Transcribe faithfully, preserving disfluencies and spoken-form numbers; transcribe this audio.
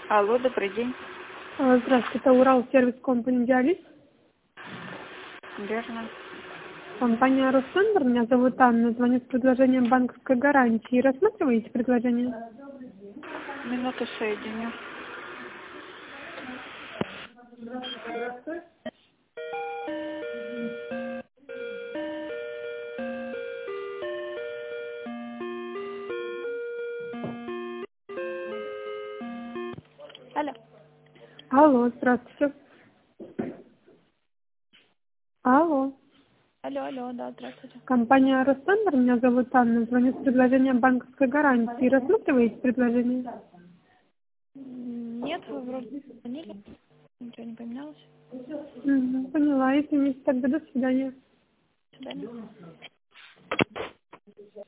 Алло, добрый день. А, Здравствуйте, это Урал сервис компании Диализ. Верно. Компания Росцентр, меня зовут Анна, звоню с предложением банковской гарантии. Рассматриваете предложение? Минуту соединю. Алло. Алло, здравствуйте. Алло. Алло, алло, да, здравствуйте. Компания Росцентр, меня зовут Анна, звоню с предложением банковской гарантии. Рассматриваете предложение? М, Нет, вы вроде не звонили. Ничего не поменялось. Мгм, поняла, извините, тогда до свидания. До свидания.